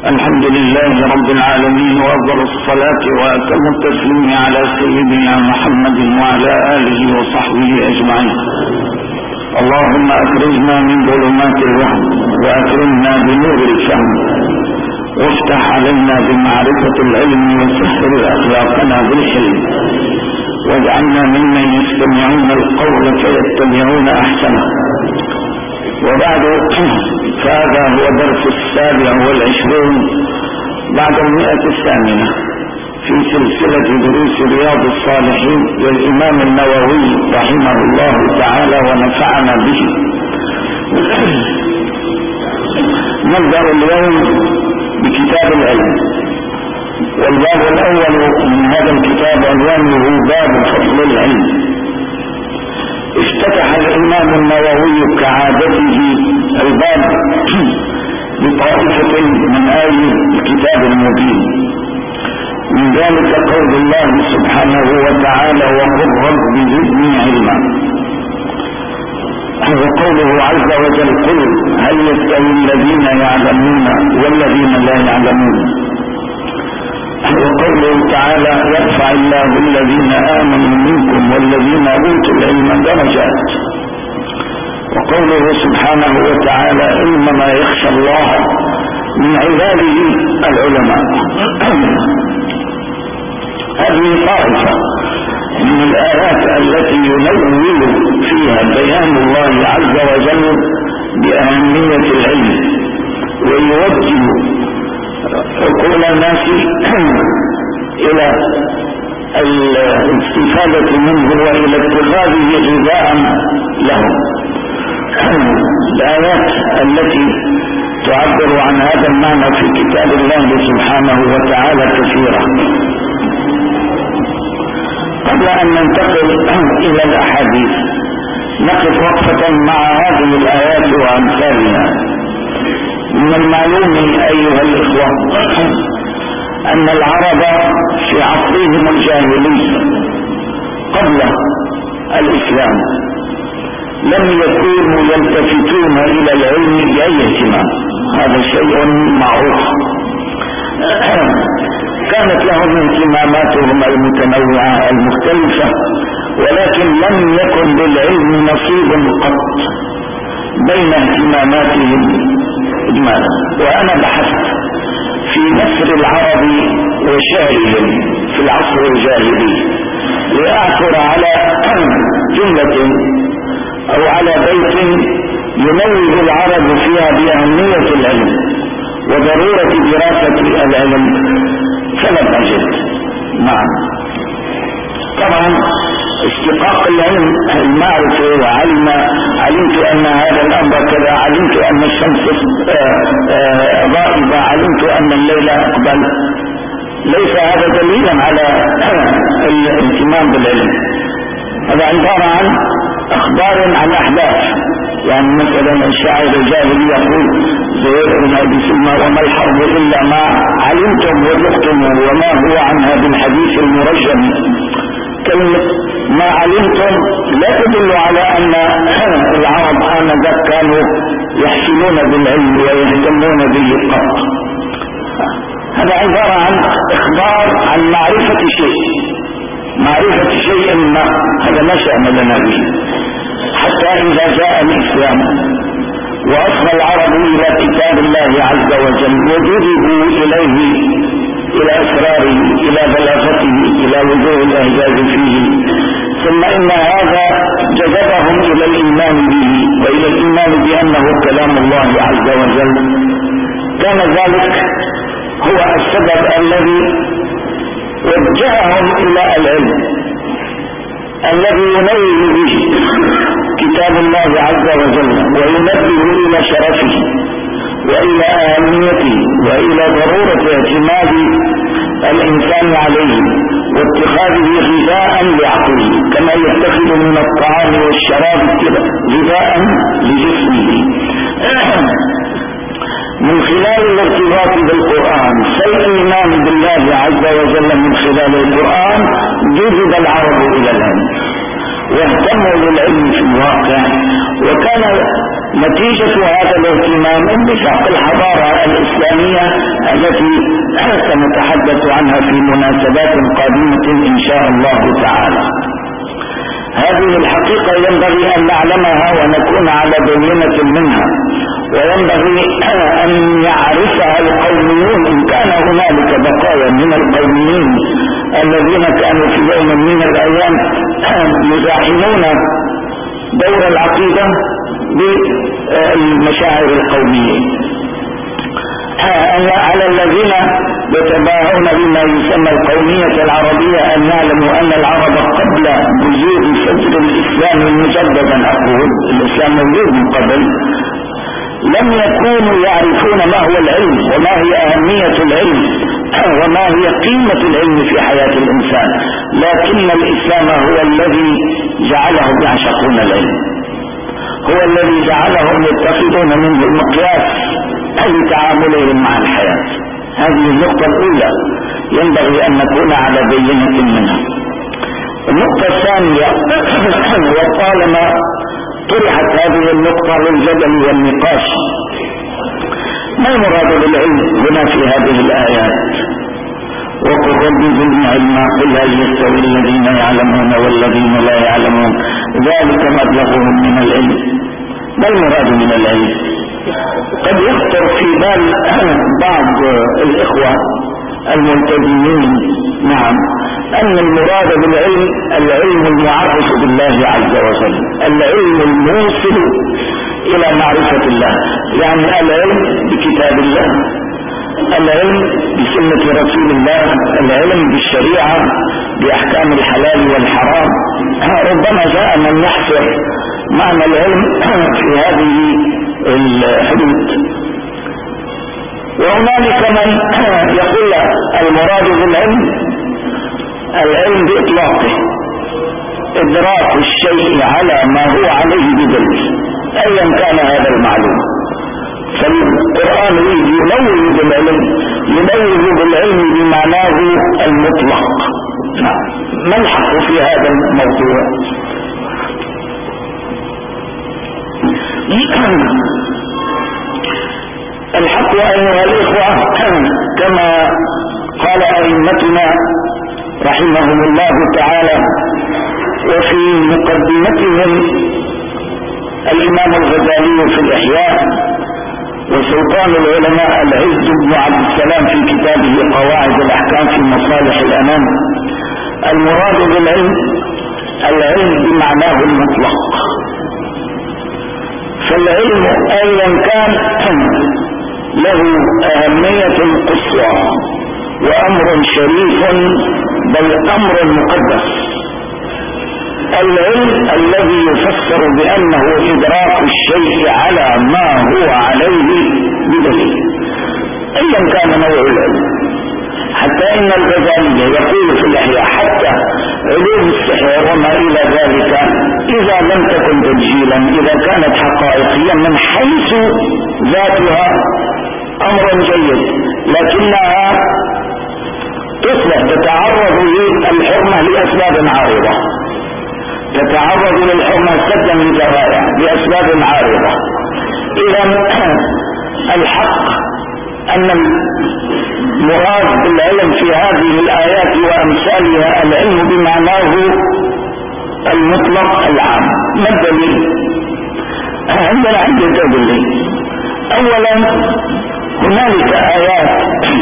الحمد لله رب العالمين، وأفضل الصلاة وأتم التسليم على سيدنا محمد وعلى آله وصحبه أجمعين. اللهم أخرجنا من ظلمات الوهم وأكرمنا بنور الفهم، وافتح علينا بمعرفة العلم وسهل أخلاقنا بالحلم، واجعلنا ممن يستمعون القول فيتبعون أحسنه. وبعد، فهذا هو درس 27 بعد 100 في سلسلة دروس رياض الصالحين للإمام النووي رحمه الله تعالى ونفعنا به. نبدأ اليوم بكتاب العلم، والباب الأول من هذا الكتاب عنوانه باب فضل العلم. افتتح الإمام النووي كعادته الباب بطائفة من آي الكتاب المبين، من ذلك قول الله سبحانه وتعالى: وقل رب زدني علما. وقوله عز وجل: قل هل يستوي الذين يعلمون والذين لا يعلمون. وقوله تعالى: يرفع الله الذين آمنوا منكم والذين أوتوا العلم درجات. وقوله سبحانه وتعالى: إنما يخشى الله من عباده العلماء. هذه طائفة من الآيات التي ينوّل فيها بيان الله عز وجل بأهمية العلم، ويوجه عقول الناس إلى الاستفادة منه وإلى اتخاذه غذاء لهم. الآيات التي تعبر عن هذا المعنى في كتاب الله سبحانه وتعالى كثيرة. قبل أن ننتقل إلى الأحاديث، نقف وقفة مع هذه الآيات وأمثالها. من المعلوم أيها الإخوة أن العرب في عصرهم الجاهلي قبل الإسلام لم يكونوا يلتفتون إلى العلم بأي اهتمام، هذا شيء معروف. كانت لهم اهتماماتهم المتنوعة المختلفة، ولكن لم يكن للعلم نصيب قط بين اهتماماتهم إجمالا. وأنا بحثت في نثر العرب وشعرهم في العصر الجاهلي لأعثر على جملة أو على بيت ينوه العرب فيها بأهمية العلم وضرورة دراسة العلم، فلم أجد. نعم، طبعا استقاق العلم المعرفة، علمت أن هذا الأمر كذا، علمت أن الشمس غائبة، علمت أن الليل أقبل. ليس هذا دليلا على الاهتمام بالعلم، هذا عبارة عن أخبار عن أحداث. يعني مثلا الشاعر الجاهلي يقول: زهير بن أبي سلمى: وما الحرب إلا ما علمتم وذقتم وما هو عنها بالحديث المرجم. كلمة ما علمتم لا تدل على أن العرب آنذاك كانوا يحسنون بالعلم ويهتمون به قط. هذا عبارة عن إخبار عن معرفة شيء ما، هذا ما شأن لنا به. حتى إذا جاء الإسلام وأصغى العرب إلى كتاب الله عز وجل وجذبوا إليه، إلى أسراره، إلى بلاغته، إلى وجوه الإعجاز فيه، ثم إن هذا جذبهم إلى الإيمان به وإلى الإيمان بأنه كلام الله عز وجل. كان ذلك هو السبب الذي وجههم إلى العلم الذي ينوه به كتاب الله عز وجل وينبه إلى شرفه وإلى أهميته وإلى ضرورة اعتماد الإنسان عليه واتخاذه غذاء لعقله، كما يتخذ من الطعام والشراب غذاء لجسمه. من خلال الارتباط بالقرآن، فالإيمان بالله عز وجل من خلال القرآن، جذب العرب إلى العلم واهتموا للعلم في الواقع. وكان نتيجة هذا الاهتمام انبثاق الحضارة الإسلامية عنها في مناسبات قادمة إن شاء الله تعالى. هذه الحقيقة ينبغي أن نعلمها ونكون على بينة منها، وينبغي أن يعرفها القوميون إن كان هنالك بقايا من القوميين الذين كانوا في يوم من الأيام يزاحمون دور العقيدة بالمشاعر القومية. على الذين يتباهون بما يسمى القومية العربية أن يعلموا أن العرب قبل بزوغ فجر الإسلام مجددا، أقول الإسلام موجود من قبل، لم يكونوا يعرفون ما هو العلم وما هي أهمية العلم وما هي قيمة العلم في حياة الإنسان، لكن الإسلام هو الذي جعلهم يعشقون العلم، هو الذي جعلهم يتخذون منه المقياس لتعاملهم مع الحياة. هذه النقطة الأولى ينبغي أن نكون على بينة منها. النقطة الثانية، وطالما طرحت هذه النقطة للجدل والنقاش، ما المراد بالعلم هنا في هذه الآيات؟ وقل رب زدني علما قل هل يستوي الذين يعلمون والذين لا يعلمون ذلك مبلغهم من العلم. ما المراد من العلم؟ قد يخطر في بال بعض الإخوة الملتزمين نعم أن المراد بالعلم العلم المعرف بالله عز وجل، العلم الموصل إلى معرفة الله، يعني العلم بكتاب الله، العلم بسنة رسول الله، العلم بالشريعة بأحكام الحلال والحرام. ربما جاء من يحصر معنى العلم في هذه الحدود، وهنالك من يقول المراد بالعلم العلم بإطلاقه إدراك الشيء على ما هو عليه بدليل أيا كان هذا المعلوم. فالقرآن ينوه بالعلم، ينوه بالعلم بمعناه المطلق. ما الحق في هذا الموضوع؟ الحق أيها الإخوة كما قال أئمتنا رحمهم الله تعالى وفي مقدمتهم الإمام الغزالي في الإحياء وسلطان العلماء العز بن عبد السلام في كتابه قواعد الأحكام في مصالح الأنام، المراد بالعلم العلم بمعناه المطلق. فالعلم أيا كان له أهمية قصوى وأمر شريف بل أمر مقدس. العلم الذي يفسر بأنه إدراك الشيء على ما هو عليه بدليل أيا كان نوع العلم. حتى إن الغزالي يقول في الإحياء حتى علوم السحر وما إلى ذلك إذا لم تكن تسجيلا، إذا كانت حقائقيا من حيث ذاتها أمر جيد، لكنها تتعرض للحرمة لأسباب عارضة، تتعرض للحرمة سدا للذرائع بأسباب عارضة. إذا الحق أن المراد بالعلم في هذه الآيات وأمثالها العلم بمعناه المطلق العام. ما الدليل؟ عندنا عدة دليل. أولا هنالك آيات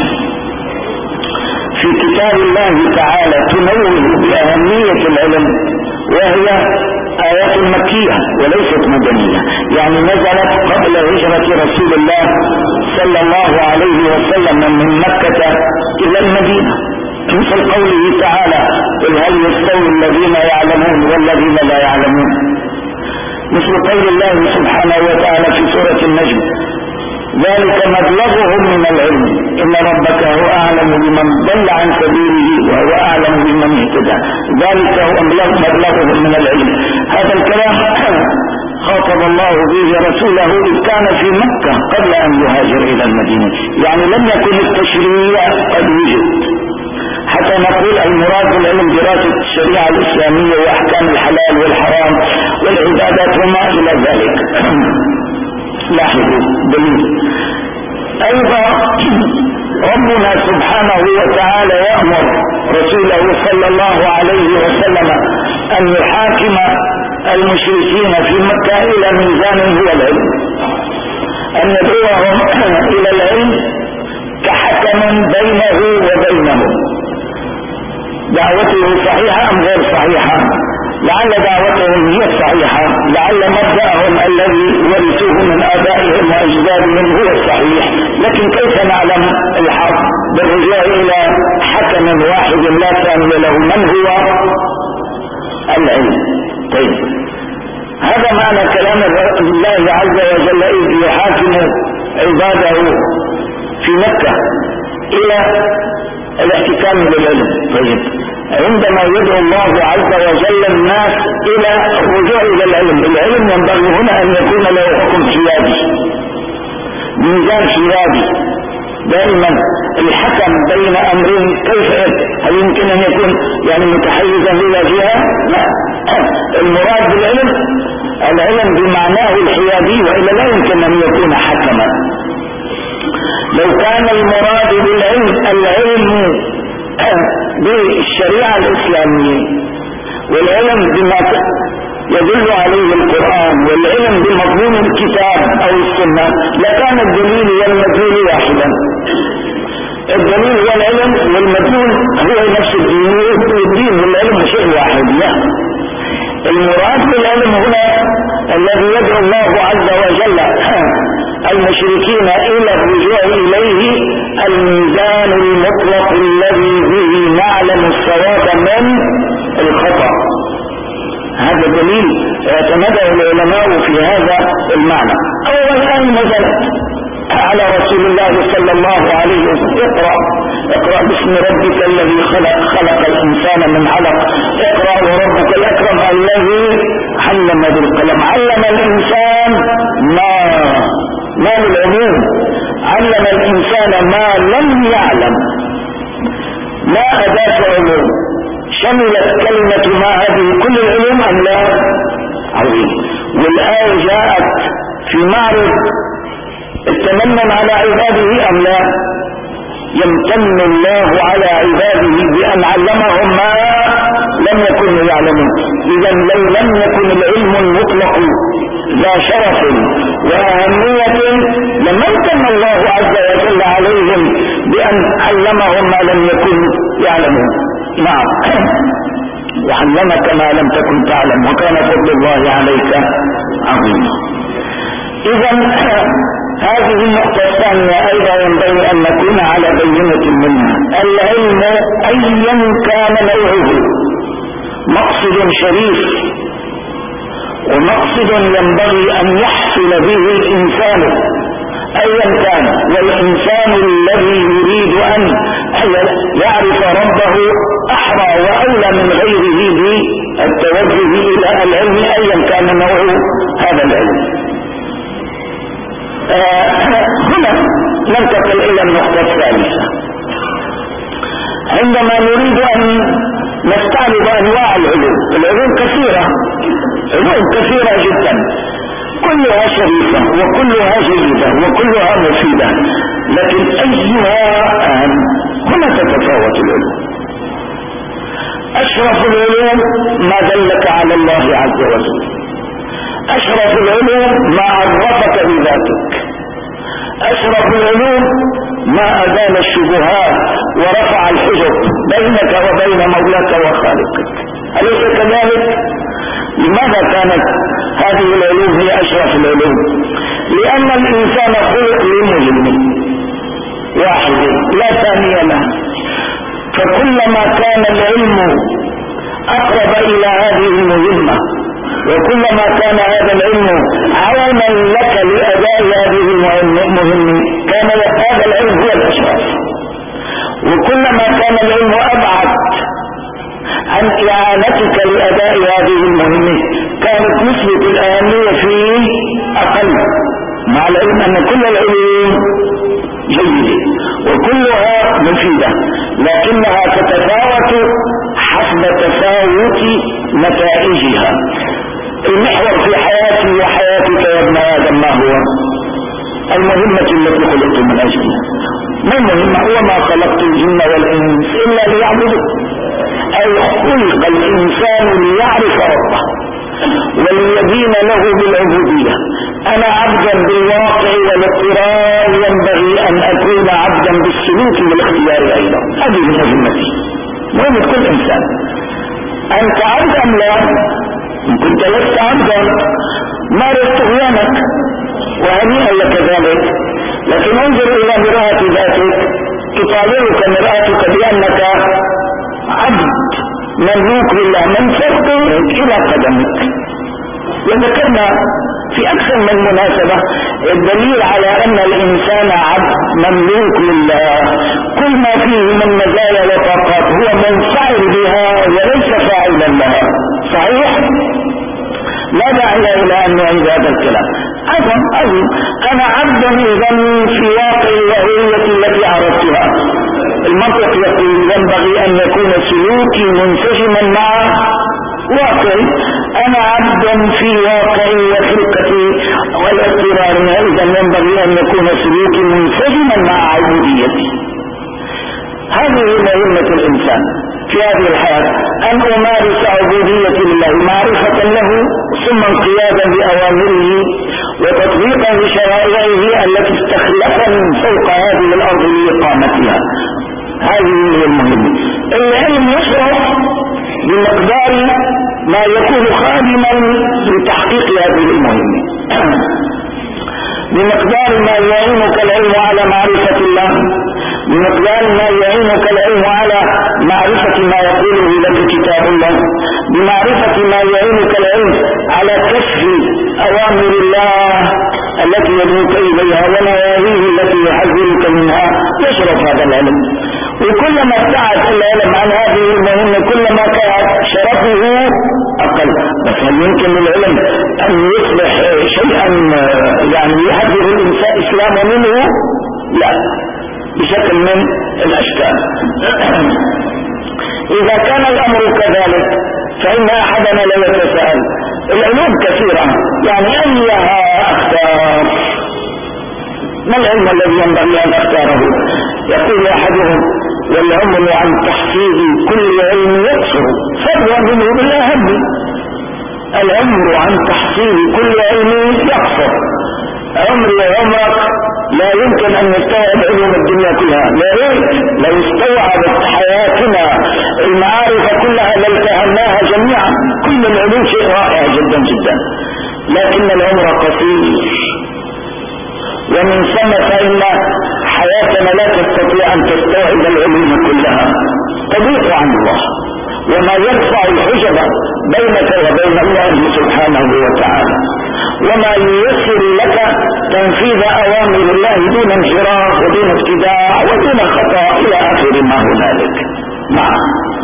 في كتاب الله تعالى تنوه بأهمية العلم، وهي آيات مكية وليست مدنية، يعني نزلت قبل هجرة رسول الله صلى الله عليه وسلم من مكة إلى المدينة، مثل قوله تعالى قل هل يستوي الذين يعلمون والذين لا يعلمون، مثل قول الله سبحانه وتعالى في سورة النجم ذلك مبلغهم من العلم إن ربك هو أعلم بمن ضل عن سبيله وهو أعلم بمن اهتدى، ذلك هو مبلغهم من العلم. هذا الكلام خاطب الله به رسوله إذ كان في مكة قبل أن يهاجر إلى المدينة، يعني لم يكن التشريع قد وجد حتى نقول المراد بالعلم دراسة الشريعة الإسلامية وأحكام الحلال والحرام والعبادات وما إلى ذلك. لاحظوا دليل. أيضا ربنا سبحانه وتعالى يأمر رسوله صلى الله عليه وسلم أن يحاكم المشركين في مكة إلى ميزان هو العلم، أن يدعوهم إلى العلم كحكم بينه وبينهم. دعوته صحيحة أم غير صحيحة؟ لعل دعوتهم هي الصحيحة، لعل مبدأهم الذي ورثوه من آبائهم وأجدادهم هو الصحيح، لكن كيف نعلم الحق بالرجوع إلى حكم واحد لا ثاني له من هو العلم؟ طيب، هذا معنى كلام الله عز وجل إذ يحاكم عباده في مكة إلى الاحتكام بالعلم. طيب، عندما يدعو الله عز وجل الناس إلى الرجوع إلى العلم، العلم ينبغي هنا أن يكون له حكم حيادي، ميزان حيادي. دائما الحكم بين أمرين كيف هل يمكن أن يكون يعني متحيزا إلى جهة؟ لا، المراد بالعلم العلم بمعناه الحيادي، وإلا لا يمكن أن يكون حكما. لو كان المراد بالعلم العلم بالشريعة الإسلامية والعلم بما يدل عليه القرآن والعلم بمضمون الكتاب أو السنة لكان الدليل والمدلول واحدا. الدليل والعلم والمدلول هو نفس الدين والعلم شيء واحد. لا، المراد بالعلم هنا الذي يدعو الله عز وجل المشركين إلى الرجوع إليه الميزان المطلق الذي به نعلم الصواب من الخطأ. هذا دليل اعتمده العلماء في هذا المعنى. أول آن نزلت على رسول الله صلى الله عليه وسلم: اقرأ باسم ربك الذي خلق الإنسان من علق، اقرأ وربك الأكرم الذي علم بالقلم. علم الإنسان ما للعلوم، علم الإنسان ما لم يعلم، ما أداة علوم. شملت كلمة ما هذه كل العلوم أم لا؟ عظيم. والآية جاءت في معرض التمنن على عباده أم لا؟ يمتن الله على عباده بأن علمهم ما لم يكونوا يعلمون. إذا لو لم يكن العلم المطلق ذا شرف وأهمية لممتن الله عز وجل عليهم بأن علمهم ما لم يكونوا يعلمون. نعم، وعلمك ما لم تكن تعلم وكان فضل الله عليك عظيما. إذا هذه النقطة الثانية أيضا ينبغي أن نكون على بينة منها. العلم أيا كان نوعه مقصد شريف ومقصد ينبغي أن يحصل به الإنسان أيا كان، والإنسان الذي يريد أن يعرف ربه أحرى وأولى من غيره بالتوجه إلى العلم أيا كان نوعه هذا العلم. هنا ننتقل إلى النقطة الثالثة. عندما نريد أن نستعرض أنواع العلوم، العلوم كثيرة، علوم كثيرة جدا، كلها شريفة وكلها جيدة وكلها مفيدة، لكن أيها أهم؟ هنا تتفاوت العلوم. أشرف العلوم ما دلك على الله عز وجل، أشرف العلوم ما عرفك بذاتك، أشرف العلوم ما أزال الشبهات ورفع الحجب بينك وبين مولاك وخالقك. أليس كذلك؟ لماذا كانت هذه العلوم هي أشرف العلوم؟ لأن الإنسان خلق لمهم واحد لا ثاني له، فكلما كان العلم أقرب إلى هذه المهمة وكلما كان هذا العلم عونا لك لأداء هذه المهمة كان هذا العلم هو الأشرف، وكلما كان العلم أبعد عن إعانتك لأداء هذه المهمة كانت نسبة الأهمية فيه أقل، مع العلم أن كل العلوم جيدة وكلها مفيدة، لكنها تتفاوت حسب تفاوت نتائجها. المحور في حياتي وحياتك يا ابن آدم ما هو؟ المهمة التي خلقت من أجلها. ما المهم وما خلقت الجن والإنس إلا ليعبدون، أي خلق الإنسان ليعرف ربه وليدين له بالعبودية. أنا عبدا بالواقع والاضطرار، ينبغي أن أكون عبدا بالسلوك والاختيار أيضا. هذه مهمتي، مهمة كل إنسان. أنت عبد أم لا؟ إن كنت لست عبدا مارس طغيانك وهنيئا لك ذلك، لكن انظر إلى مرآة ذاتك تطالعك مرآتك بأنك عبد مملوك لله من فرقه إلى قدمك. وذكرنا في أكثر من مناسبة الدليل على أن الإنسان عبد مملوك لله، كل ما فيه من مزايا وطاقات هو منفعل بها وليس فاعلا لها. صحيح؟ لا داعي إلى أن نعيد هذا الكلام. أظن أنا عبد إذن في واقع وهويتي التي عرفتها. المنطق يقول ينبغي أن يكون سلوكي منسجما مع واقعي. أنا عبد في واقعي وخلقتي والاضطرار، إذا ينبغي أن يكون سلوكي منسجما مع عبوديتي. هذه مهمة الإنسان في هذه الحياة، أن أمارس عبوديتي لله معرفة له ثم انقيادا بأوامره وتطبيقا لشرائعه التي استخلفني فوق هذه الأرض لإقامتها. هذه هي المهمة. العلم يشرف بمقدار ما يكون خادما لتحقيق هذه المهمة، بمقدار ما يعينك العلم على معرفة الله، بمقدار ما يعينك العلم على معرفة ما يقوله لك كتاب الله، بمعرفة ما يعينك العلم على كشف أوامر الله التي يدعوك إليها ونواهيه التي يحذرك منها. يشرف هذا العلم، وكلما ابتعد العلم عن هذه المهمة كلما كان شرفه أقل. بس هل يمكن للعلم أن يصبح شيئا يعني يحذر الإنسان إسلام منه؟ لا، بشكل من الأشكال. إذا كان الأمر كذلك فإن أحدنا لا يتساءل. العلوم كثيرة، يعني أيها أختار؟ ما العلم الذي ينبغي أن أختاره؟ يقول أحدهم والعمر عن تحصيل كل علم يقصر فضلا منه بالأهم. العمر عن تحصيل كل علم يقصر. عمري وعمرك لا يمكن أن نستوعب علوم الدنيا كلها. يا ريت لو استوعبت حياتنا المعارف كلها لالتهمناها جميعا. كل العلوم شيء رائع جدا جدا، لكن العمر قصير، ومن ثم فإن حياتنا لا تستطيع أن تستوعب العلوم كلها، تضيق عن الله. وما يرفع الحجب بينك وبين الله سبحانه وتعالى، وما ييسر لك تنفيذ أوامر الله دون انحراف ودون ابتداع ودون خطأ إلى آخر ما هنالك. نعم.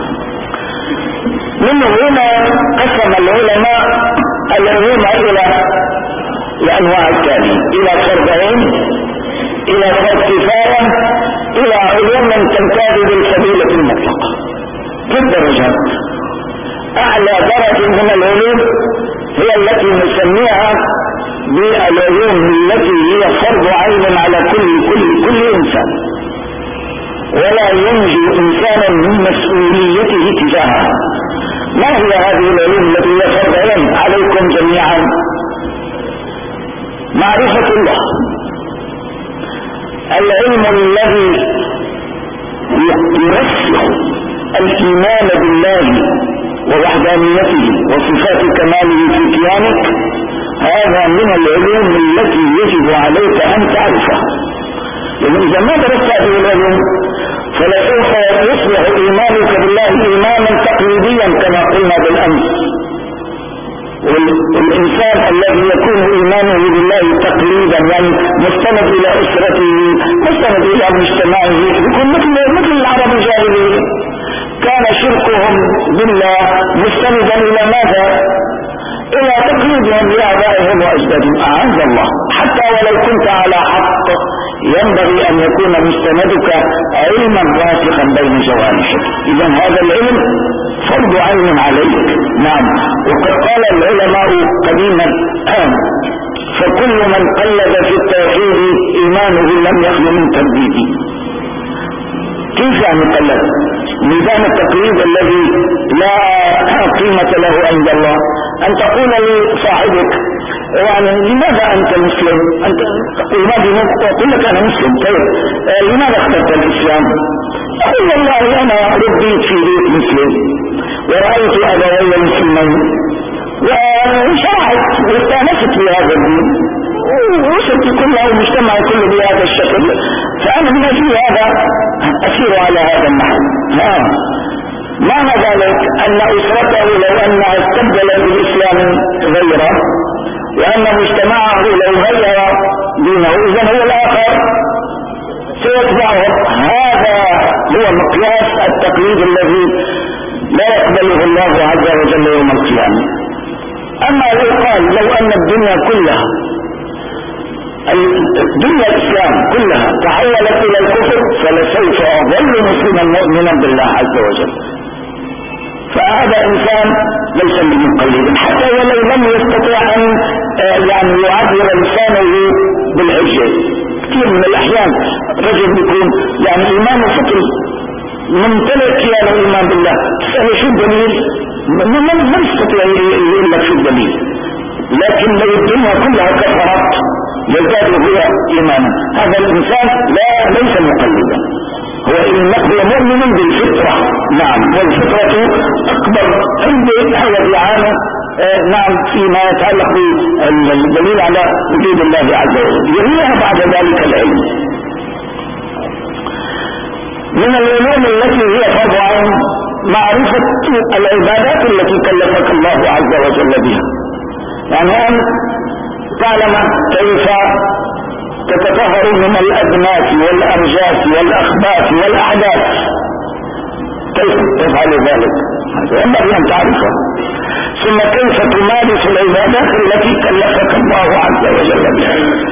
من هنا قسم العلماء العلوم إلى الأنواع التالية: إلى فرض عين، إلى فرض كفاية، إلى علوم تمتاز بالفضيلة المطلقة. في الدرجات أعلى درجة من العلوم هي التي نسميها بالعلوم التي هي فرض عين على كل إنسان، ولا ينجو إنسانا من مسؤوليته تجاهها. ما هي هذه العلوم التي هي فرض عين عليكم جميعا؟ معرفة الله، العلم الذي يرسخ الإيمان بالله ووحدانيته وصفات كماله في كيانك. هذا من العلوم التي يجب عليك أن تعرفها، لأن إذا ما درست هذه العلوم فلسوف يصبح إيمانك بالله إيمانا تقليديا كما قلنا بالأمس. والإنسان الذي يكون إيمانه بالله تقليدا، يعني مستند إلى أسرته، مستند إلى مجتمعه، يكون مثل العرب الجاهليين. كان شركهم بالله مستندا إلى ماذا؟ إلى تقليدهم لآبائهم وأجدادهم. أعز الله، حتى ولو كنت على حق ينبغي أن يكون مستندك علما راسخا بين جوانحك. إذا هذا العلم فرض عين عليك. نعم. وقد قال العلماء قديما فكل من قلد في التوحيد إيمانه لم يخل من ترديد. كيف يعني قلد؟ ميزان التقليد الذي لا قيمة له عند الله. أن تقول لصاحبك يعني لماذا أنت مسلم؟ أنت تقول أقول لك أنا مسلم. طيب لماذا اخترت الإسلام؟ أقول والله أنا ربيت في بيت مسلم ورأيت أبوي مسلمين وشرعت واستأنست بهذا الدين ووصلت كله المجتمع كله بهذا الشكل، فأنا من أجل هذا أسير على هذا النحو. معنى ذلك أن أسرته لو أنها استبدلت بالإسلام غيره وأن مجتمعه لو غير دينه إذن هو الآخر سيتبعه. هذا هو مقياس التقليد الذي لا يقبله الله عز وجل يوم القيامة. أما لو قال لو أن الدنيا كلها الدنيا الإسلام كلها تحولت إلى الكفر فلسوف أظل مسلما مؤمنا بالله عز وجل، فهذا إنسان ليس بمقلد حتى ولو لم يستطيع أن يعني يعبر لسانه بالحجة. كثير من الأحيان رجل يكون يعني إيمانه فطري ممتلئ كيان الإيمان بالله، تسأله شو الدليل؟ ما يستطيع يقول لك شو الدليل، لكن لو الدنيا كلها كفرت يزداد هو إيمانا. هذا الإنسان ليس مقلدا، هو مؤمن بالفطرة. نعم، والفطرة أكبر عند هذا العام نعم فيما يتعلق بالدليل على وجود الله عز وجل. يليها بعد ذلك العلم. من العلوم التي هي فرض عين معرفة العبادات التي كلفك الله عز وجل بها، يعني أن تعلم كيف تتطهر من الأدناس والأرجاس والأخباث والأحداث، كيف تفعل ذلك؟ هذا ينبغي أن تعرفه. ثم كيف تمارس العبادات التي كلفك الله عز وجل بها،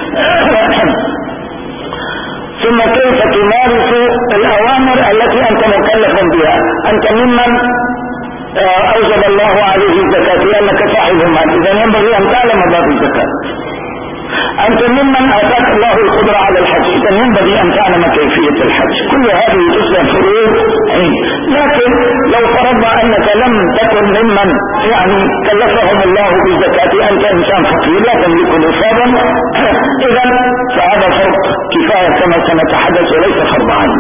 ثم كيف تمارس الأوامر التي أنت مكلف بها. أنت ممن أوجب الله عليه الزكاة لأنك صاحب مال، إذا ينبغي أن تعلم باب الزكاة. أنت ممن آتاك الله القدرة على الحج، إذا ينبغي أن تعلم كيفية الحج. كل هذه تسمى فروض عين. لكن لو فرضنا أنك لم تكن ممن يعني كلفهم الله بالزكاة، أنت إنسان فقير لا تملك نصابا، إذا فهذا فرض كفاية كما سنتحدث وليس فرض عين.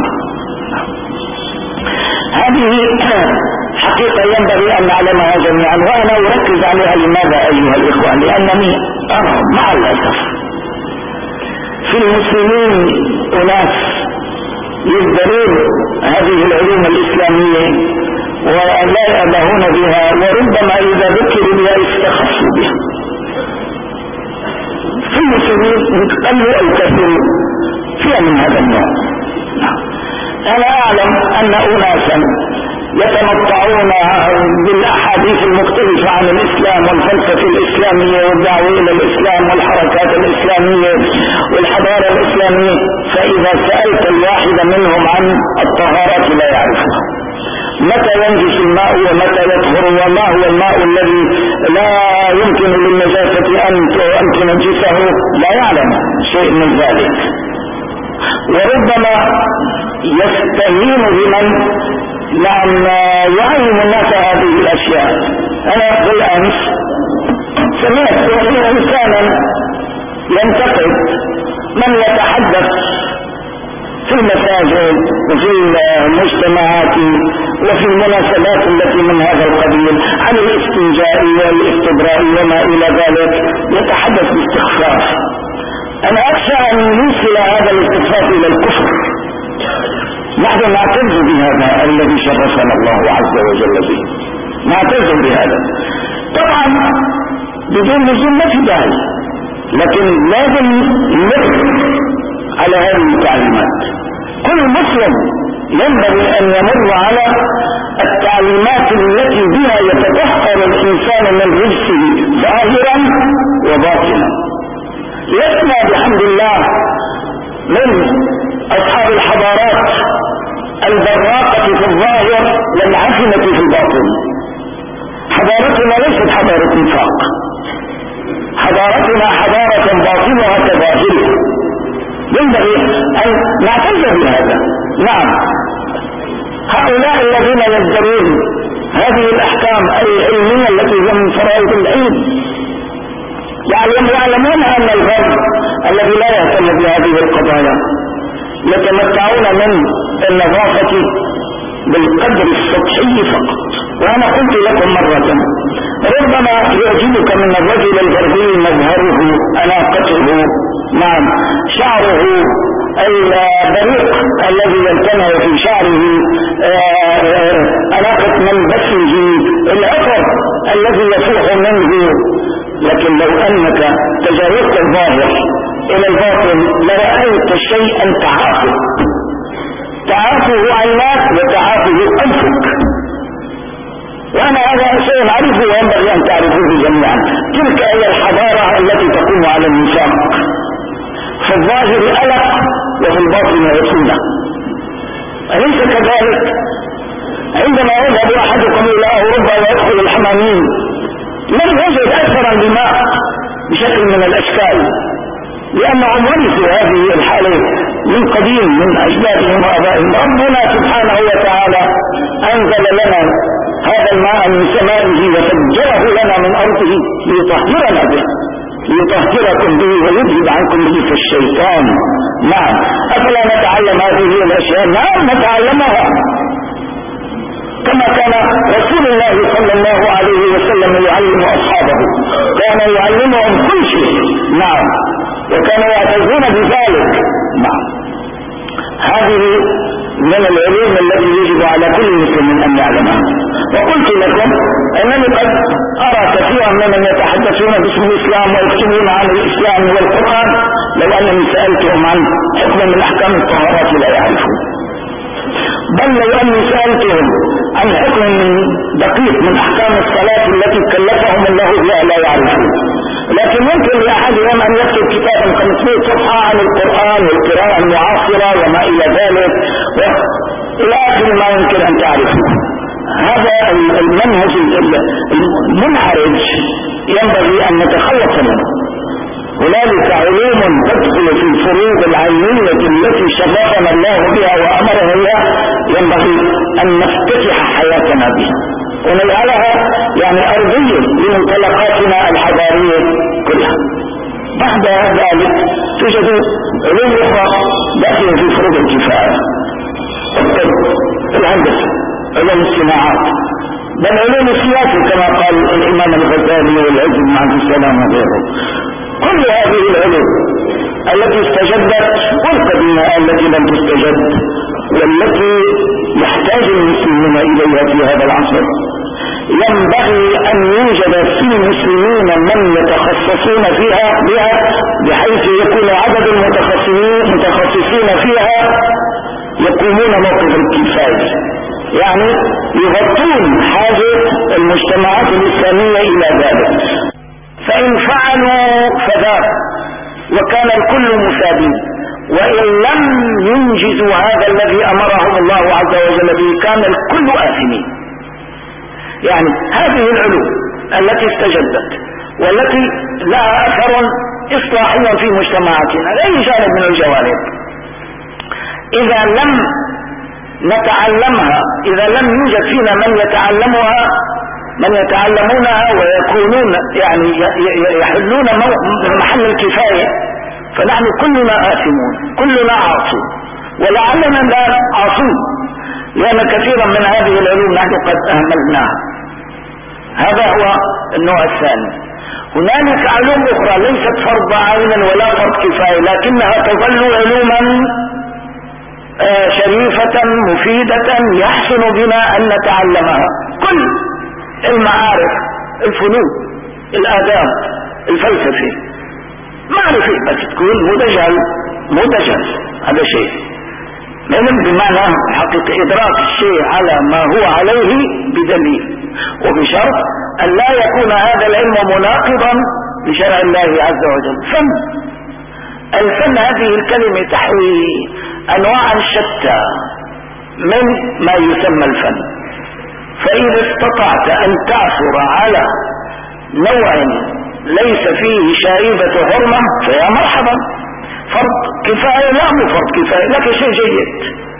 هذه حقيقة ينبغي أن نعلمها جميعا، وأنا أركز عليها. لماذا أيها الإخوان؟ لأنني أرى مع الأسف في المسلمين أناس يزدرون هذه العلوم الإسلامية ولا يأبهون بها، وربما إذا ذكروا بها استخفوا بها. في المسلمين قلوا أو كثيروا فيها من هذا النوع. أنا أعلم أن أناسا يتمتعون بالأحاديث المختلفة عن الإسلام والفلسفة الإسلامية والدعوة إلى الإسلام والحركات الإسلامية والحضارة الإسلامية، فإذا سألت الواحد منهم عن الطهارات لا يعرفها. متى ينجس الماء ومتى يطهر، وما هو الماء الذي لا يمكن للنجاسة أن تنجسه، لا يعلم شيء من ذلك. وربما يستهين بمن يعلم الناس هذه الأشياء. أنا بالأمس سمعت إنسانا ينتقد من يتحدث في المساجد وفي المجتمعات وفي المناسبات التي من هذا القبيل عن الاستنجاء والاستبراء وما إلى ذلك، يتحدث باستخفاف. أنا أخشى أن يوصل هذا الاستخفاف إلى الكفر. نحن نعتز بهذا الذي شرفنا الله عز وجل به، نعتز بهذا. طبعا بدون لزوم ما في داعي، لكن لازم نمر على هذه التعليمات. كل مسلم ينبغي أن يمر على التعليمات التي بها يتطهر الإنسان من رجسه ظاهرا وباطنا. لسنا بحمد الله من أصحاب الحضارات البراقة في الظاهر والعفنة في الباطن. حضارتنا ليست حضارة نفاق، حضارتنا حضارة باطنها كظاهرها، ينبغي أن نعتز بهذا. نعم، الكريم هذه الأحكام العلمية التي هي من فرائض العلم يعلمون أن الغرب الذي لا يهتم بهذه القضايا يتمتعون من النظافة بالقدر السطحي فقط. وأنا قلت لكم مرة ربما يعجبك من الرجل الغربي مظهره، أناقته، نعم، شعره البريق الذي يلتمع في شعره، أناقة ملبسه، العطر الذي يفوح منه، لكن لو أنك تجاوزت الظاهر إلى الباطن لرأيت شيئا تعافه عيناك وتعافه أنفك. وأنا هذا شيء أعرفه وينبغي أن تعرفوه جميعا. تلك هي الحضارة التي تقوم على النفاق، في الظاهر ألق وفي الباطن عفونة، أليس كذلك؟ عندما يذهب أحدكم إلى أوروبا ويدخل الحمامين لن يجد أثرا لماء بشكل من الأشكال، لأنهم ورثوا هذه الحالة من قديم من أجدادهم وآبائهم. ربنا سبحانه وتعالى أنزل لنا هذا الماء من سمائه وفجره لنا من أرضه ليطهرنا به، ليطهركم به ويذهب عنكم رجس الشيطان. نعم، أفلا نتعلم هذه الأشياء؟ نعم نتعلمها، كما كان رسول الله صلى الله عليه وسلم يعلم أصحابه، كان يعلمهم كل شيء. نعم، وكانوا يعتزون بذلك. نعم، هذه من العلوم التي يجب على كل مسلم أن يعلمها. وقلت لكم أنني قد أرى كثيرا ممن يتحدثون باسم الإسلام ويكتبون عن الإسلام والقرآن لو أنني سألتهم عن حكم من أحكام الطهارات لا يعرفون، بل لو أني سألتهم عن حكم من دقيق من أحكام الصلاة التي كلفهم الله بها لا يعرفون. لكن يمكن لأحدهم أن يكتب كتابا 500 صفحة عن القرآن والقراءة المعاصرة وما إلى ذلك إلى آخر ما يمكن أن تعرفوه. هذا المنهج المنحرج ينبغي أن نتخلص منه. هنالك علوم تدخل في الفروض العينية التي شرفنا الله بها وأمرنا الله، ينبغي أن نفتتح حياتنا بها ونجعلها يعني أرضية لمنطلقاتنا الحضارية كلها. بعد ذلك توجد علوم أخرى داخلة في فروض الكفاية، الطب، الهندسة، علوم الصناعات، بل علوم السياسة كما قال الإمام الغزالي والعز بن عبد السلام وغيره. كل هذه العلوم التي استجدت والقديمة التي لم تستجد والتي يحتاج المسلمون إليها في هذا العصر، ينبغي أن يوجد في المسلمين من يتخصصون فيها بها، بحيث يكون عدد المتخصصين فيها يقومون موقف الكفاية، يعني يغطون حاجة المجتمعات الإسلامية إلى ذلك. فإن فعلوا فذاك وكان الكل مثابين، وإن لم ينجزوا هذا الذي أمرهم الله عز وجل به كان الكل آثمين. يعني هذه العلوم التي استجدت والتي لها أثر إصلاحي في مجتمعاتنا لأي جانب من الجوانب، إذا لم نتعلمها، إذا لم يوجد فينا من يتعلمونها ويكونون يعني يحلون محل الكفاية، فنحن كلنا آثمون، كلنا عاصون، ولعلنا لا عاصون، لأن كثيرا من هذه العلوم نحن قد أهملناها. هذا هو النوع الثاني. هنالك علوم أخرى ليست فرض عين ولا فرض كفاية، لكنها تظل علوما شريفة مفيدة يحسن بنا أن نتعلمها. كل المعارف، الفنون، الآداب، الفلسفة، معرفة بس تكون مدجل هذا شيء علم بمعنى حقيقة إدراك الشيء على ما هو عليه بدليل، وبشرط أن لا يكون هذا العلم مناقضا لشرع الله عز وجل. الفن هذه الكلمة تحوي أنواعا شتى من ما يسمى الفن، فإذا استطعت أن تعثر على نوع ليس فيه شائبة حرمة فيا مرحبا. فرض كفاية لا مو فرض كفاية، لك شيء جيد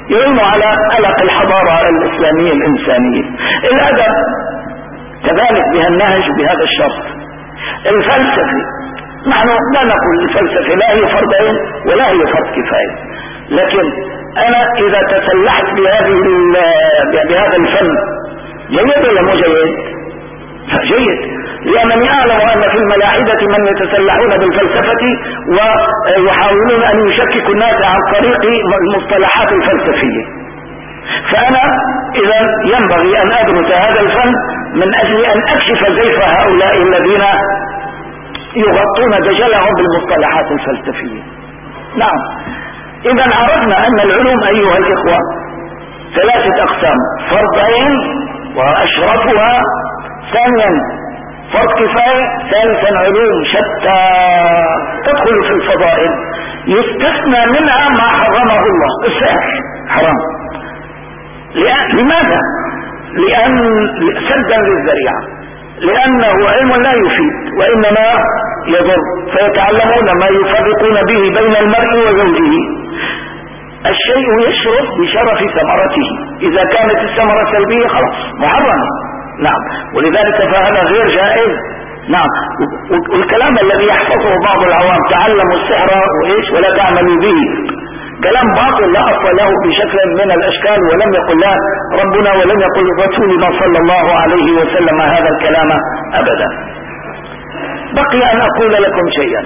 يعين على قلق الحضارة الإسلامية الإنسانية. الأدب كذلك بها النهج بهذا الشرط. الفلسفة نحن لا نقول الفلسفة لا هي فرض عين ولا هي فرض كفاية، لكن أنا إذا تسلحت بهذا الفن جيد ولا مو جيد؟ جيد، لأنني أعلم أن في الملاحدة من يتسلحون بالفلسفة ويحاولون أن يشككوا الناس عن طريق المصطلحات الفلسفية. فأنا إذا ينبغي أن أدرس هذا الفن من أجل أن أكشف زيف هؤلاء الذين يغطون دجلهم بالمصطلحات الفلسفية. نعم، إذا عرفنا أن العلوم أيها الإخوة 3 أقسام: فرض عين، وأشرفها ثانيا فرض كفاية، ثالثا علوم شتى تدخل في الفضائل يستثنى منها ما حرمه الله. السحر حرام. لماذا؟ لأن سدا للذريعة، لأنه علم لا يفيد وإنما يضر، فيتعلمون ما يفرقون به بين المرء وزوجه. الشيء يشرف بشرف ثمرته، إذا كانت الثمرة سلبية خلاص محرمة. نعم، ولذلك فهذا غير جائز. نعم، والكلام الذي يحفظه بعض العوام تعلموا السحر وإيش ولا تعملوا به، كلام باطل لا أصل له بشكل من الأشكال، ولم يقل لا ربنا ولم يقل رسولنا صلى الله عليه وسلم هذا الكلام أبدا. بقي أن أقول لكم شيئا.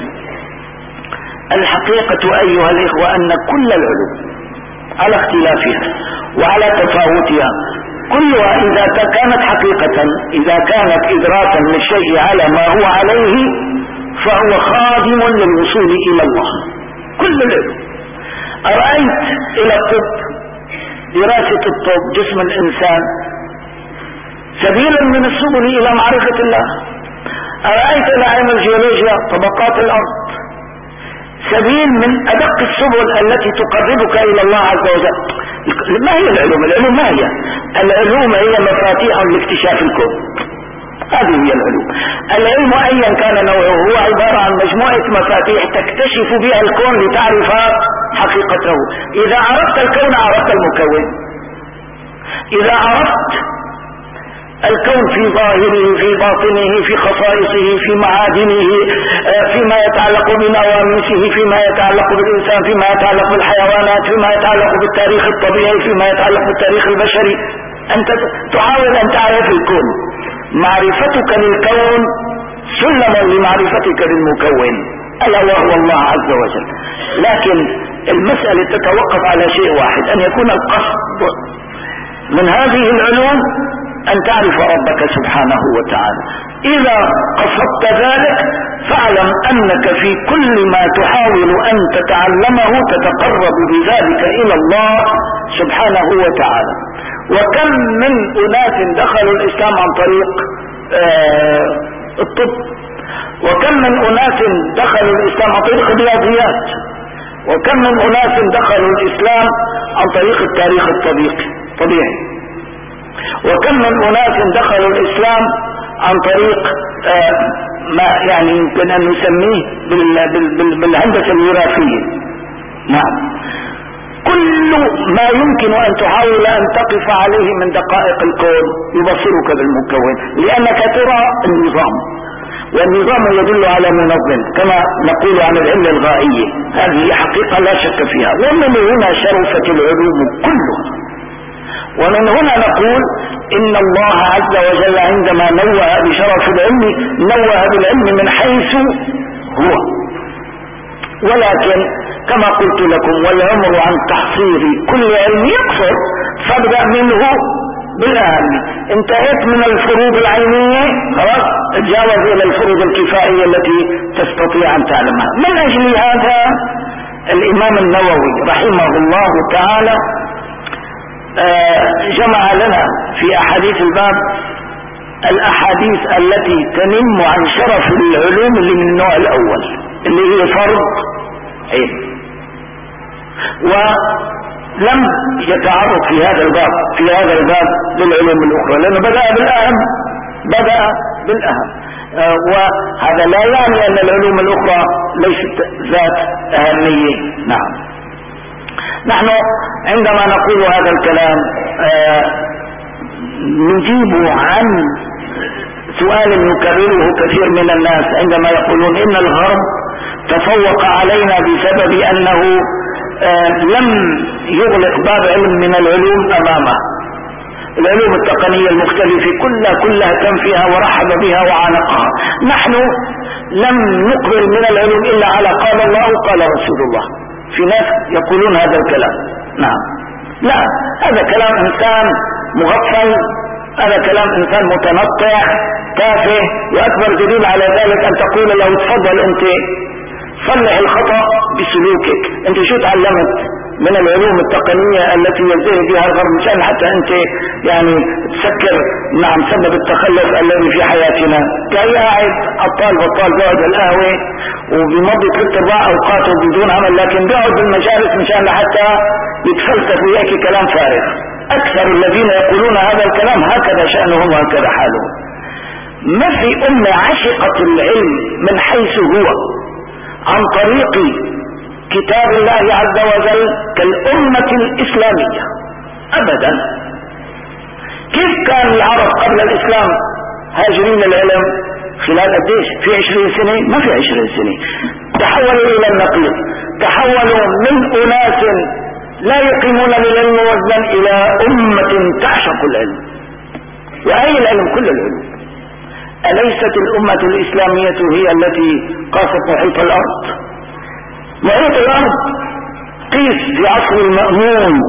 الحقيقة أيها الإخوة أن كل العلوم على اختلافها وعلى تفاوتها كلها إذا كانت حقيقة، إذا كانت إدراكا للشيء على ما هو عليه، فهو خادم للوصول إلى الله. كل العلوم. أرأيت إلى الطب، دراسة الطب جسم الإنسان سبيلا من السبل إلى معرفة الله. أرأيت إلى علم الجيولوجيا طبقات الأرض سبيل من أدق السبل التي تقربك إلى الله عز وجل. ما هي العلوم؟ العلوم ما هي؟ العلوم هي مفاتيح لاكتشاف الكون. هذه هي العلوم. العلم أيا كان نوعه هو عبارة عن مجموعة مفاتيح تكتشف بها الكون لتعرف حقيقته. إذا عرفت الكون عرفت المكون. إذا عرفت الكون في ظاهره في باطنه في خصائصه في معادنه فيما يتعلق بنواميسه فيما يتعلق بالإنسان فيما يتعلق بالحيوانات فيما يتعلق بالتاريخ الطبيعي فيما يتعلق بالتاريخ البشري، أنت تحاول أن تعرف الكون. معرفتك للكون سلما لمعرفتك للمكون ألا وهو الله عز وجل. لكن المسألة تتوقف على شيء واحد، أن يكون القصد من هذه العلوم أن تعرف ربك سبحانه وتعالى. إذا قصدت ذلك فاعلم أنك في كل ما تحاول أن تتعلمه تتقرب بذلك إلى الله سبحانه وتعالى. وكم من أناس دخلوا الإسلام عن طريق الطب، وكم من أناس دخلوا الإسلام عن طريق الرياضيات، وكم من أناس دخلوا الإسلام عن طريق التاريخ الطبيعي، وكم من أناس دخلوا الإسلام عن طريق ما يعني يمكن أن نسميه بالهندسة الوراثية. نعم، كل ما يمكن أن تحاول أن تقف عليه من دقائق الكون يبصرك بالمكون، لأنك ترى النظام، والنظام يدل على منظم كما نقول عن العلة الغائية. هذه حقيقة لا شك فيها، ومن هنا شرفت العلوم كلها. ومن هنا نقول إن الله عز وجل عندما نوه بشرف العلم نوه بالعلم من حيث هو. ولكن كما قلت لكم والعمر عن تحصيل كل علم يقصر، فابدأ منه بالأهم. انتهيت من الفروض العينية خلاص تجاوز إلى الفروض الكفائية التي تستطيع أن تعلمها. من أجل هذا الإمام النووي رحمه الله تعالى جمع لنا في أحاديث الباب الأحاديث التي تنم عن شرف العلوم اللي من النوع الأول اللي هي فرض علم، ولم يتعرض في هذا الباب للعلوم الأخرى، لأنه بدأ بالأهم. وهذا لا يعني أن العلوم الأخرى ليست ذات أهمية. نعم، نحن عندما نقول هذا الكلام نجيب عن سؤال يكرره كثير من الناس عندما يقولون إن الغرب تفوق علينا بسبب أنه لم يغلق باب علم من العلوم أمامه. العلوم التقنية المختلفة كلها كان فيها ورحب بها وعانقها. نحن لم نقبل من العلوم إلا على قال الله وقال رسول الله. في ناس يقولون هذا الكلام. نعم، لا، هذا كلام إنسان مغفل، هذا كلام إنسان متنطع تافه. وأكبر دليل على ذلك أن تقول له تفضل أنت صلح الخطأ بسلوكك. أنت شو تعلمت من العلوم التقنية التي يزدهر بها الغرب مشان حتى أنت يعني تسكر نعم سبب التخلف الذي في حياتنا؟ جاي قاعد عطال بطال بيقعد القهوة وبيمضي 3/4 أوقاته بدون عمل، لكن بيقعد بالمجالس مشان حتى يتفلسف ويحكي كلام فارغ. أكثر الذين يقولون هذا الكلام هكذا شأنهم وهكذا حالهم. ما في أمة عشقت العلم من حيث هو عن طريق كتاب الله عز وجل كالأمة الإسلامية أبدا. كيف كان العرب قبل الإسلام هاجرين العلم؟ خلال قديش؟ في 20 سنة؟ ما في 20 سنة. تحولوا إلى النقل، تحولوا من أناس لا يقيمون للعلم وزنا إلى أمة تعشق العلم. وأي العلم؟ كل العلوم. أليست الأمة الإسلامية هي التي قاست محيط الأرض؟ محيط الأرض قيس في عصر المأمون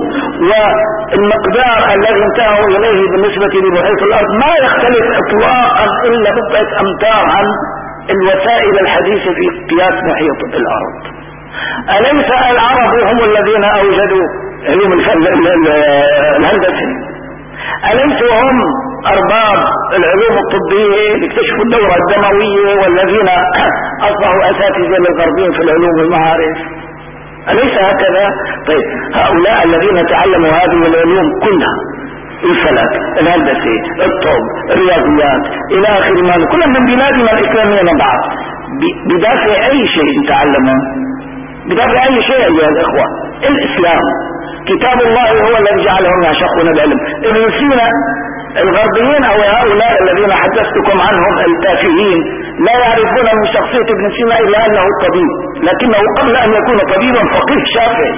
والمقدار الذي انتهوا إليه بالنسبة لمحيط الأرض ما يختلف إطلاقا إلا بضعة أمتار عن الوسائل الحديثة في قياس محيط الأرض. أليس العرب هم الذين أوجدوا علوم الهندسة؟ أليسوا هم أرباب العلوم الطبية اللي اكتشفوا الدورة الدموية والذين أصبحوا أساتذة للغربيين في العلوم والمعارف؟ أليس هكذا؟ طيب هؤلاء الذين تعلموا هذه العلوم كلها، الفلك، الهندسة، الطب، الرياضيات إلى آخر ما، كلهم من بلادنا الإسلامية نبعث بدافع أي شيء تعلموا، بدافع أي شيء أيها الإخوة. الإسلام كتاب الله هو الذي جعلهم يعشقون العلم. ابن سينا الغربيين أو هؤلاء الذين حدثتكم عنهم التافهين لا يعرفون من شخصية ابن سينا إلا أنه طبيب، لكنه قبل أن يكون طبيبا فقيه شافعي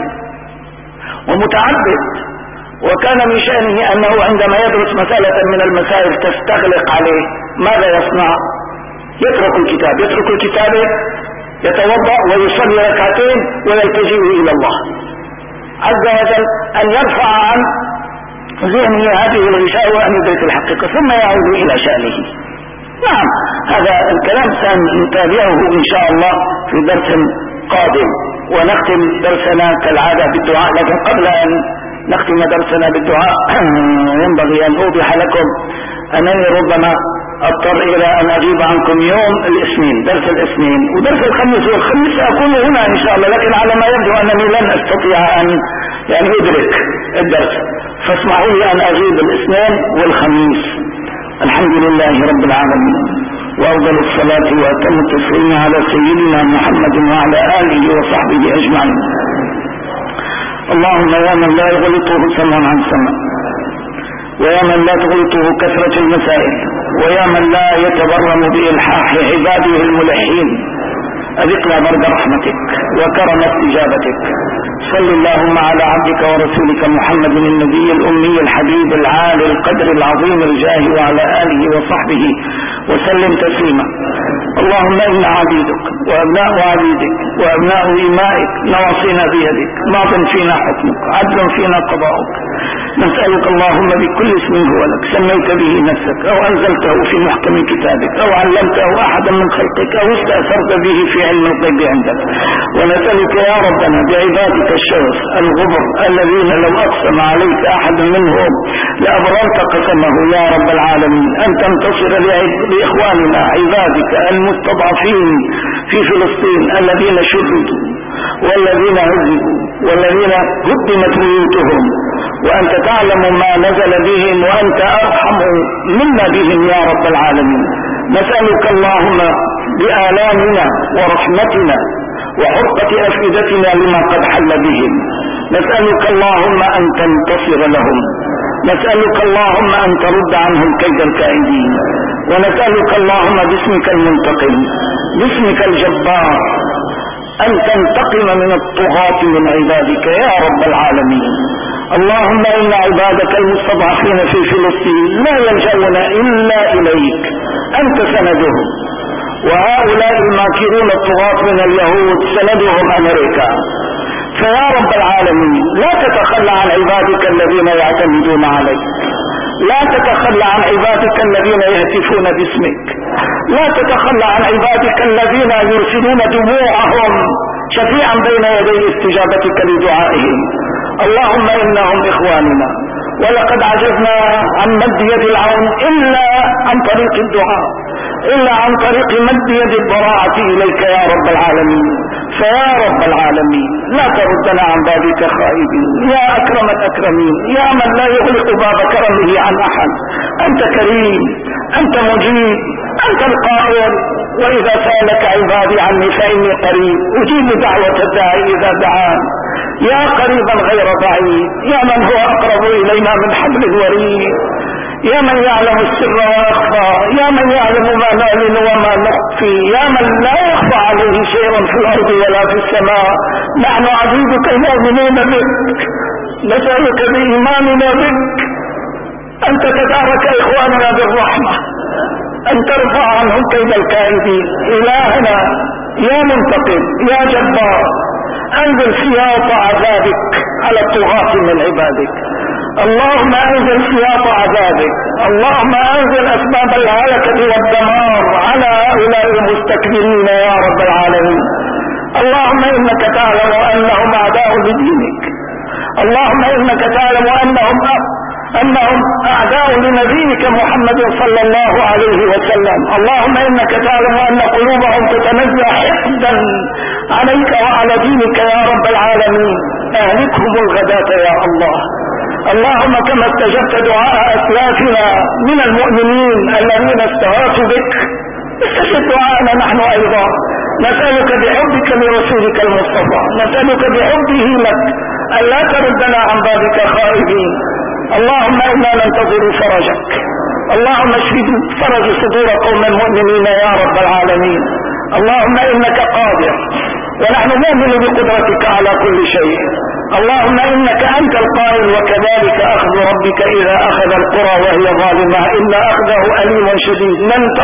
ومتعبد. وكان من شأنه أنه عندما يدرس مسألة من المسائل تستغلق عليه ماذا يصنع؟ يترك الكتاب يتوضأ ويصلي ركعتين ويلتجئ إلى الله عز وجل أن يرفع عن ذهنه هذه الغشاء وأن يدرك الحقيقة ثم يعود إلى شأنه. نعم، هذا الكلام سنتابعه إن شاء الله في درس قادم، ونختم درسنا كالعادة بالدعاء. لكن قبل أن نختم درسنا بالدعاء ينبغي أن أوضح لكم أنني ربما أضطر إلى أن أغيب عنكم يوم الاثنين، درس الاثنين ودرس الخميس، والخميس سأكون هنا إن شاء الله، لكن على ما يبدو أنني لن أستطيع أن أدرك الدرس، فاسمحوا لي أن أغيب الاثنين والخميس. الحمد لله رب العالمين، وأفضل الصلاة وأتم التسليم على سيدنا محمد وعلى آله وصحبه أجمعين. اللهم يا من لا يغلطه سمع عن سمع، ويا من لا تغلطه كثرة المسائل، ويا من لا يتبرم بإلحاح عباده الملحين، أذقنا برد رحمتك وكرم استجابتك. صل اللهم على عبدك ورسولك محمد النبي الأمي الحبيب العالي القدر العظيم الجاه وعلى آله وصحبه وسلم تسليما. اللهم إنا عبيدك وأبناء عبيدك وأبناء إمائك، نواصينا بيدك، ماض فينا حكمك، عدل فينا قضاؤك. نسألك اللهم بكل اسم هو لك سميت به نفسك أو أنزلته في محكم كتابك أو علمته أحدا من خلقك أو استأثرت به في علم الغيب عندك، ونسألك يا ربنا بعبادك الشرف الغبر الذين لو أقسم عليك أحد منهم لأبررت قسمه يا رب العالمين، أن تنتصر لإخواننا عبادك المستضعفين في فلسطين الذين شردوا والذين هزموا والذين هدمت بيوتهم، وأنت تعلم ما نزل بهم وأنت أرحم منا بهم يا رب العالمين. نسألك اللهم بآلامنا ورحمتنا وحرقة أفئدتنا لما قد حل بهم، نسألك اللهم أن تنتصر لهم، نسألك اللهم أن ترد عنهم كيد الكائدين، ونسألك اللهم باسمك المنتقم باسمك الجبار أن تنتقم من الطغاة من عبادك يا رب العالمين. اللهم إن عبادك المستضعفين في فلسطين لا يلجؤون إلا إليك، أنت سندهم، وهؤلاء الماكرون الطغاة من اليهود سندهم أمريكا. فيا رب العالمين لا تتخلى عن عبادك الذين يعتمدون عليك، لا تتخلى عن عبادك الذين يهتفون باسمك، لا تتخلى عن عبادك الذين يرسلون دموعهم شفيعا بين يدي استجابتك لدعائهم. اللهم إنهم إخواننا، ولقد عجزنا عن مد يد العون إلا عن طريق الدعاء، إلا عن طريق مد يد الضراعة إليك يا رب العالمين. فيا رب العالمين لا تردنا عن بابك خائبين، يا أكرم الأكرمين، يا من لا يغلق باب كرمه عن أحد. أنت كريم، أنت مجيب، أنت القائل وإذا سألك عبادي عني فإني قريب أجيب دعوة الداعي إذا دعان. يا قريبا غير بعيد، يا من هو أقرب إلينا من حبل الوريد، يا من يعلم السر ويخفى، يا من يعلم ما نعلن وما نخفي، يا من لا يخفى عليه شيء في الأرض ولا في السماء. نحن عبيدك المؤمنون بك، نسألك بإيماننا بك أن تتدارك إخواننا بالرحمة، أن ترفع عنهم كيد الكائدين. إلهنا يا منتقم يا جبار، أنزل سياط عذابك على الطغاة من عبادك. اللهم أنزل سياط عذابك، اللهم أنزل أسباب الهلكة والدمار على هؤلاء المستكبرين يا رب العالمين. اللهم إنك تعلم أنهم أعداء لدينك، اللهم إنك تعلم أنهم أعداء لنبيك محمد صلى الله عليه وسلم. اللهم إنك تعلم أن قلوبهم تتنزع حقدا عليك وعلى دينك يا رب العالمين. أهلكهم الغداة يا الله. اللهم كما استجبت دعاء أسلافنا من المؤمنين الذين استغاثوا بك، استجب دعاءنا نحن أيضا. نسألك بحبك لرسولك المصطفى، نسألك بحبه لك ألا تردنا عن بابك خائبين. اللهم إنا ننتظر فرجك، اللهم اشف فرج صدور قوم المؤمنين يا رب العالمين. اللهم إنك قادر ونحن نؤمن بقدرتك على كل شيء. اللهم إنك أنت القائل وكذلك أخذ ربك إذا أخذ القرى وهي ظالمة إن أخذه أليم شديد.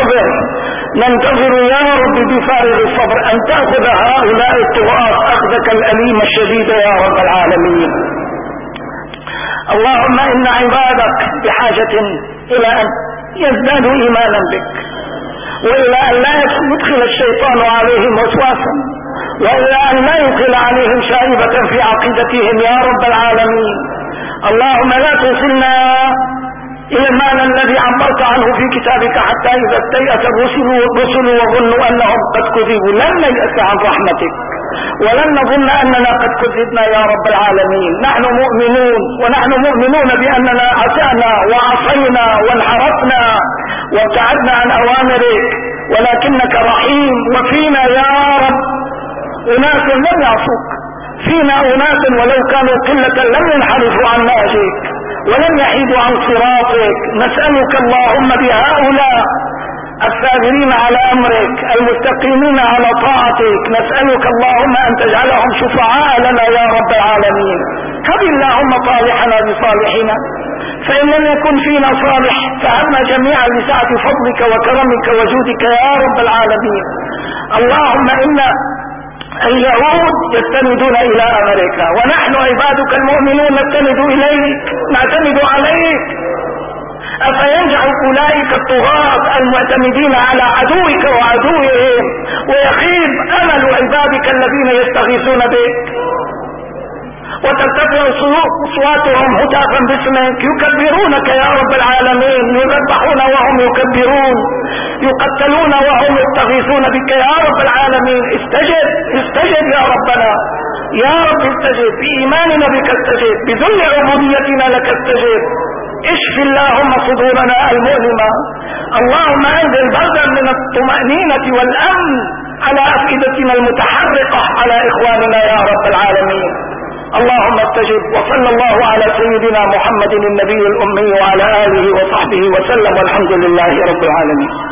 ننتظر يا رب بفارغ الصبر أن تأخذ هؤلاء الطغاة أخذك الأليم الشديد يا رب العالمين. اللهم إن عبادك بحاجة إلى أن يزدادوا إيمانا بك، وإلى أن لا يدخل الشيطان عليهم وسواسا، وإلى أن لا يدخل عليهم شائبة في عقيدتهم يا رب العالمين. اللهم لا توصلنا إلى المعنى الذي عبرت عنه في كتابك حتى إذا استيأس الرسل وظنوا أنهم قد كذبوا. لن نيأس عن رحمتك ولن نظن أننا قد كذبنا يا رب العالمين. نحن مؤمنون، ونحن مؤمنون بأننا عسانا وعصينا وانحرفنا وابتعدنا عن أوامرك، ولكنك رحيم. وفينا يا رب أناس لم يعصوك، فينا أناس ولو كانوا قلة لم ينحرفوا عن نهجك ولم يحيدوا عن صراطك. نسألك اللهم بهؤلاء الثابرين على أمرك المستقيمين على طاعتك، نسألك اللهم أن تجعلهم شفعاء لنا يا رب العالمين. هب اللهم صالحنا بصالحنا، فإن لم يكن فينا صالح فهبنا جميعا لسعة فضلك وكرمك وجودك يا رب العالمين. اللهم إن اليهود يستندون إلى أمريكا، ونحن عبادك المؤمنون نستند إليك، نعتمد عليك. أفينجح أولئك الطغاة المعتمدين على عدوك وعدوهم ويخيب أمل عبادك الذين يستغيثون بك وترتفع أصواتهم هتافا باسمك، يكبرونك يا رب العالمين، يذبحون وهم يكبرون، يقتلون وهم يستغيثون بك يا رب العالمين. استجب يا ربنا، يا رب استجب، بإيماننا بك استجب، بذل عبوديتنا لك استجب. اشف اللهم صدورنا المؤلمة. اللهم انزل بردا من الطمأنينة والأمن على أفئدتنا المتحرقة على إخواننا يا رب العالمين. اللهم استجب. وصلى الله على سيدنا محمد النبي الأمي وعلى آله وصحبه وسلم، والحمد لله رب العالمين.